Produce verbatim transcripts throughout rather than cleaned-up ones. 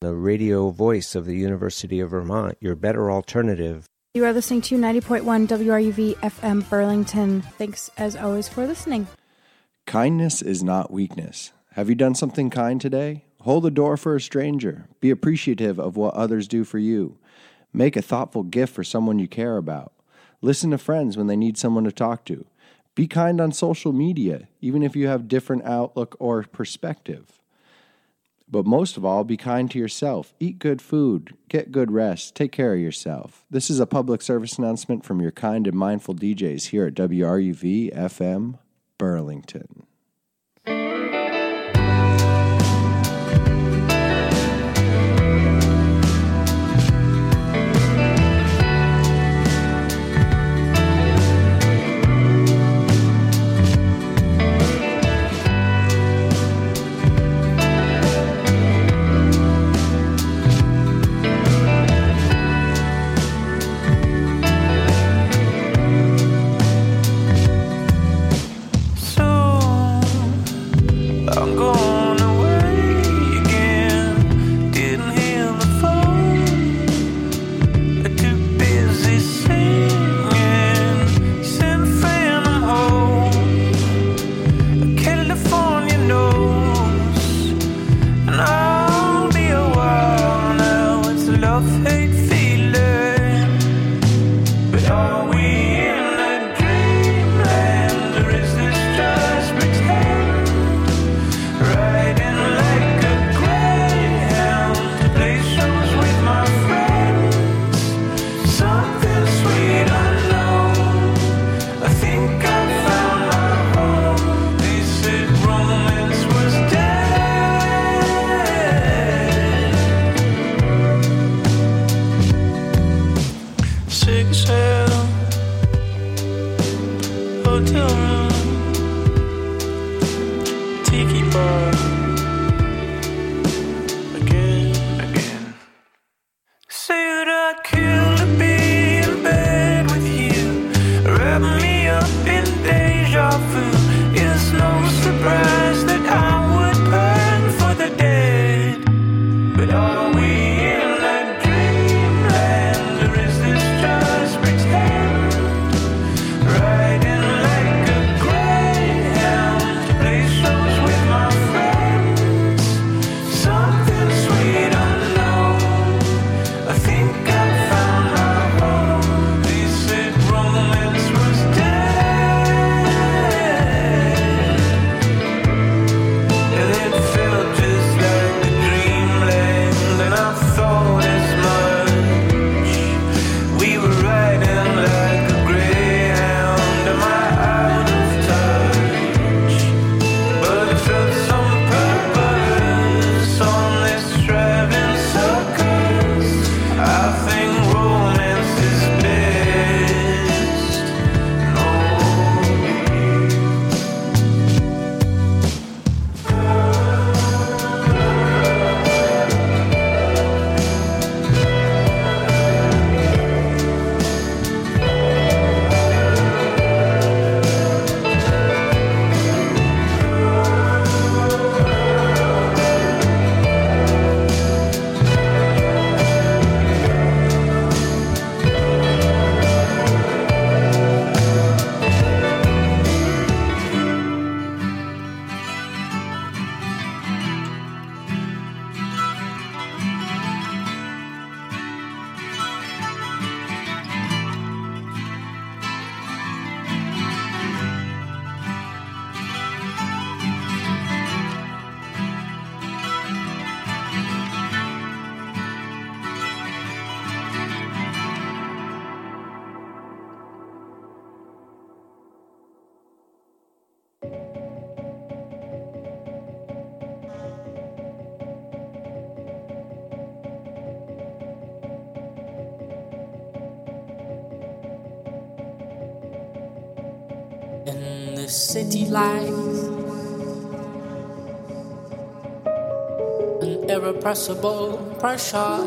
The radio voice of the University of Vermont, your better alternative. You are listening to ninety point one W R U V F M Burlington. Thanks, as always, for listening. Kindness is not weakness. Have you done something kind today? Hold the door for a stranger. Be appreciative of what others do for you. Make a thoughtful gift for someone you care about. Listen to friends when they need someone to talk to. Be kind on social media, even if you have different outlook or perspective. But most of all, be kind to yourself. Eat good food. Get good rest. Take care of yourself. This is a public service announcement from your kind and mindful D Js here at W R U V F M Burlington. In the city lights, an irrepressible pressure,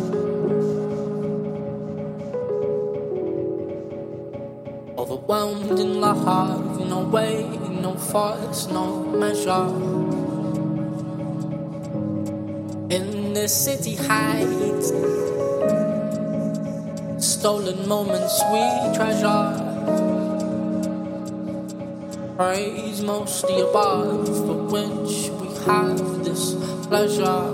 overwhelmed in love, no way, no force, no measure. In the city hides stolen moments we treasure. Praise most the above for which we have this pleasure.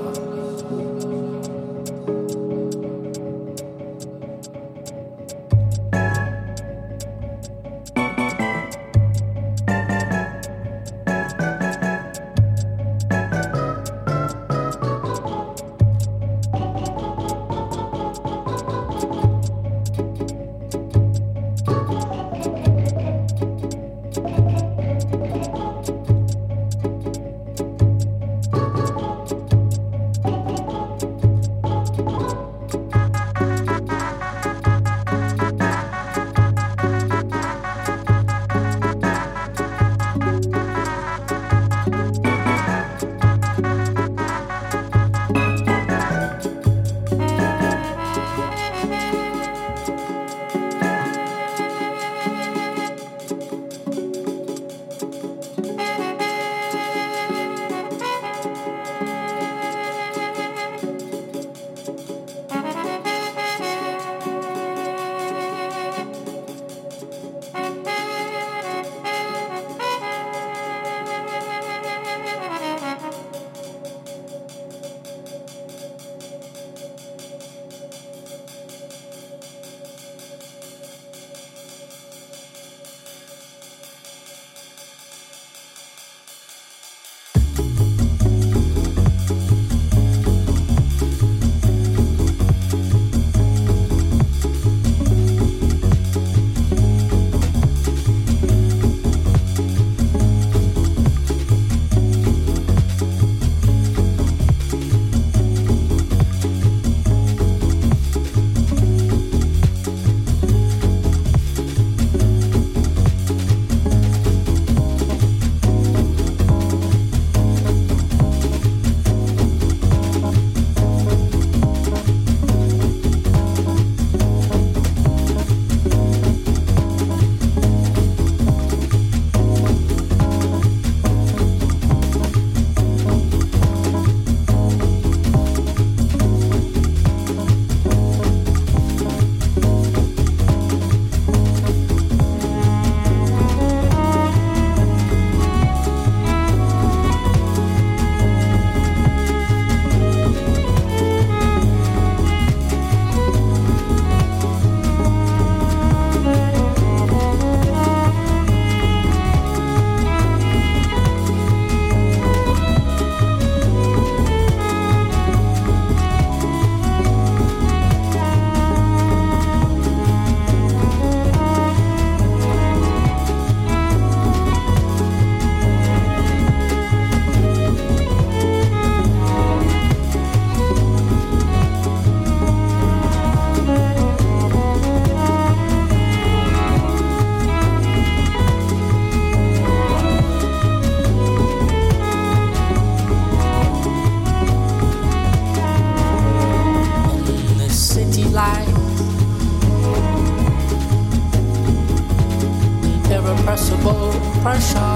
Irrepressible pressure.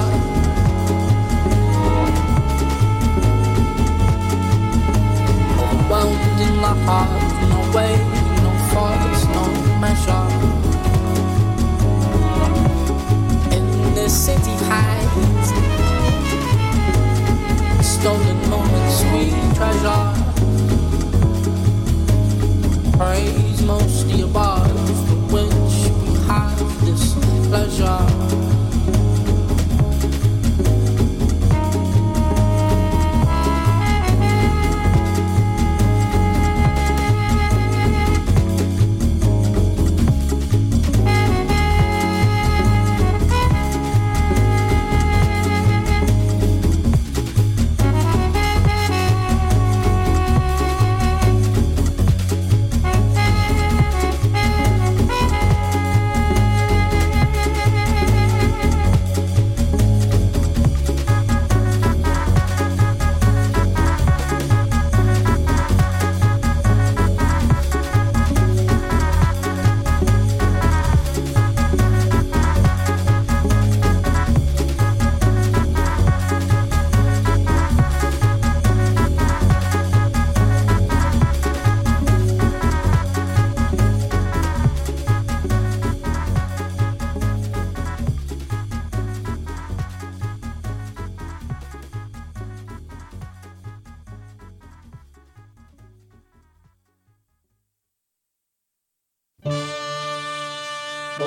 Overwhelmed in the heart, no way, no force, no measure. In the city heights, stolen moments we treasure. Praise most the above for which we have this pleasure.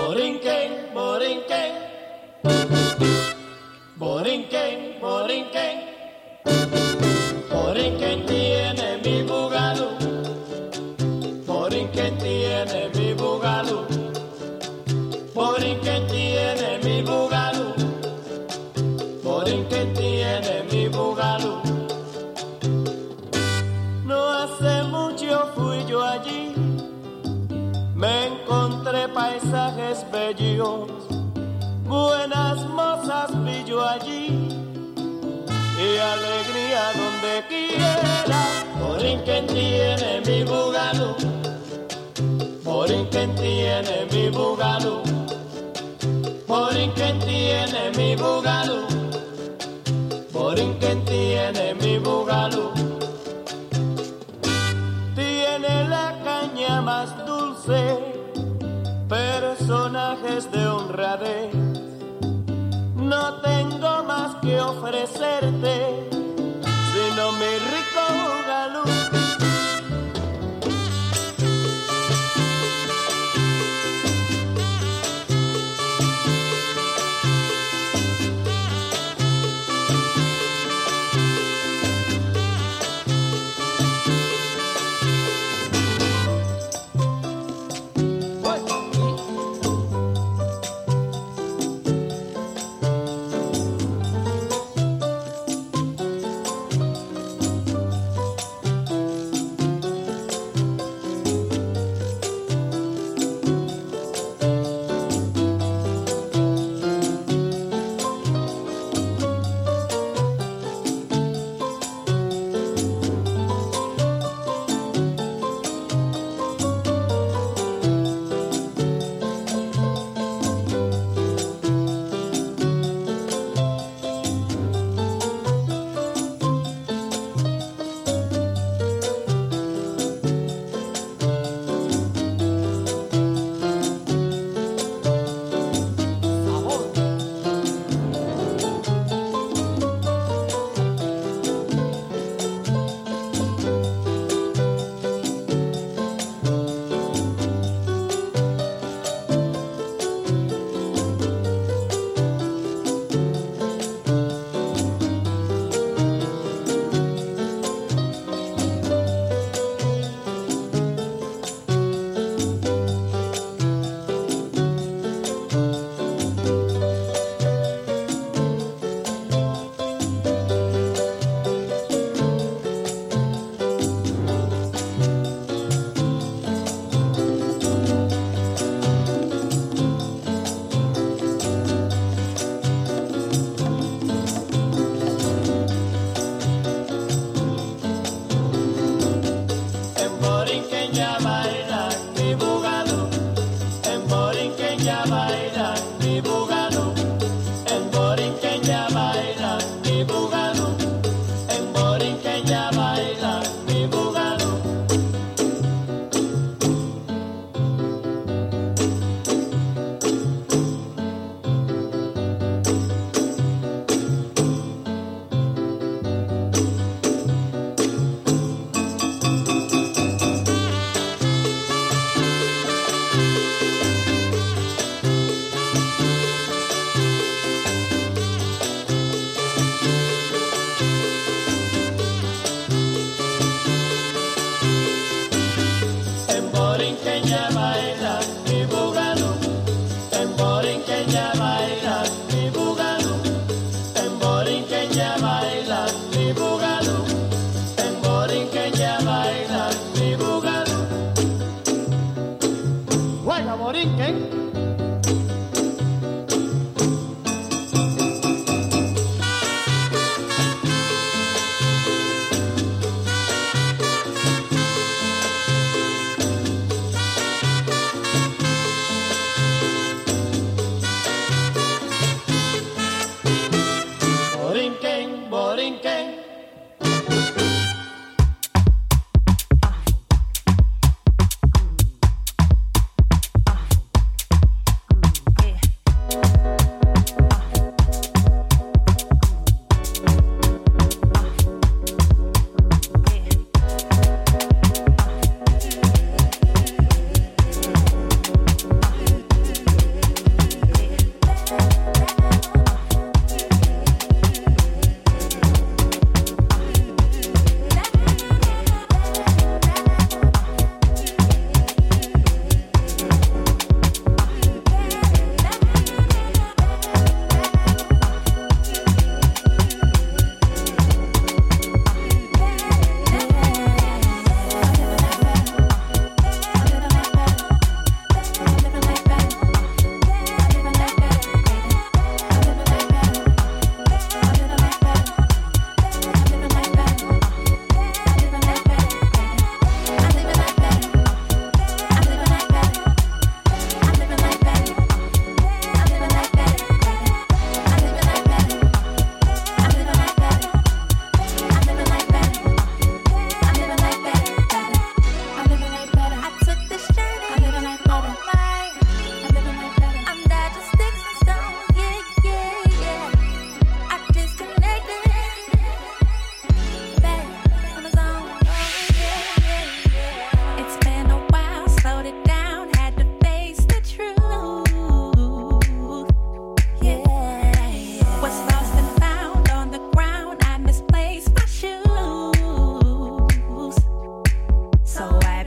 Borinquen, Borinquen, Borinquen, Borinquen, Borinquen tiene mi bugalú, Borinquen tiene mi bugalú, Borinquen tiene mi bugalú, Borinquen tiene mi bugalú. No hace mucho fui yo allí, me encontré paisajes bellos, buenas mozas vi yo allí, y alegría donde quiera. Borinquen tiene mi bugalú, Borinquen tiene mi bugalú, Borinquen tiene mi bugalú, Borinquen tiene mi bugalú. Tiene la caña más dulce, personajes de honradez. No tengo más que ofrecerte, sino mi rico bugalú.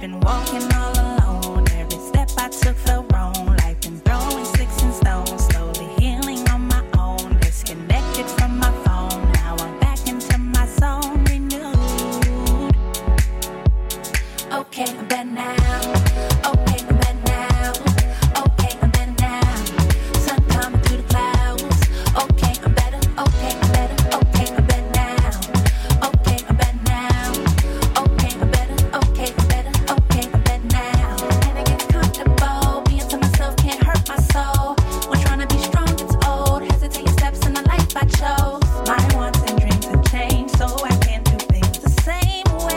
been walking all alone. Every step I took felt wrong. Life been throwing sticks and stones. Slowly healing on my own. Disconnected from my phone. Now I'm back into my zone. Renewed. Okay, I'm better now. Okay, I'm better now. Okay, I'm better now. Sun coming through the clouds. Okay, I'm better. Okay, I'm better. Okay, I'm better now. Okay, I'm better now. Okay, I'm better. Okay, I'm better. Okay, I'm better now. And I get comfortable. Being to myself can't hurt my soul. When trying to be strong gets old. Hesitating steps in the life I chose. My wants and dreams have changed, so I can't do things the same way.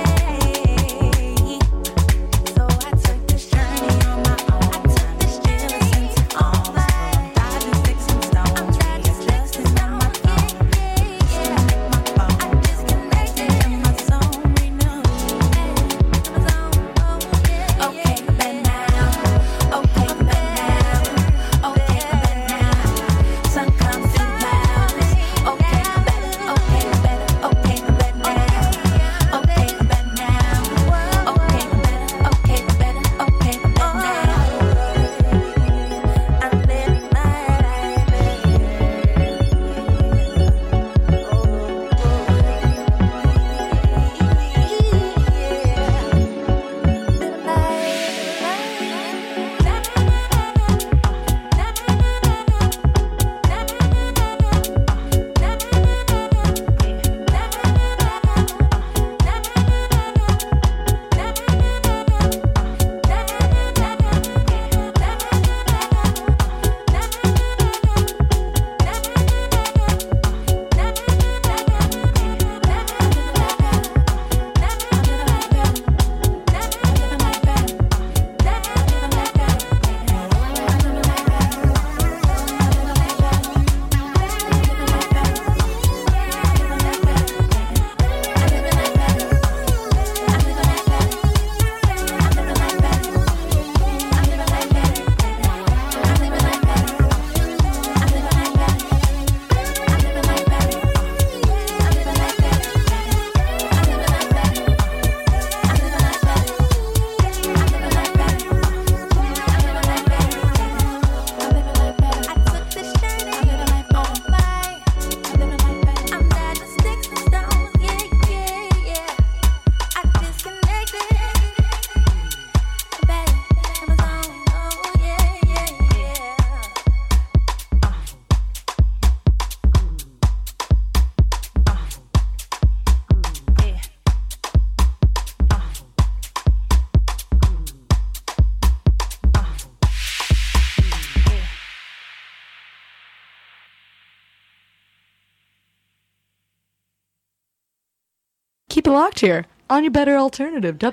So I took this journey on my own. I took this journey into all dodging sticks and stones. Readjusting on my phone. Disconnect my phone. I disconnected in my zone. Renewed. Okay, I'm better now. Okay, I'm better now. Okay, I'm better now. Sun comes through the clouds. Okay, I'm better. Okay, I'm better. Okay, I'm better now. Okay, I'm better now. Okay, I'm better. Okay, I'm better. Okay, I'm better now. I live my Keep it locked here on your better alternative,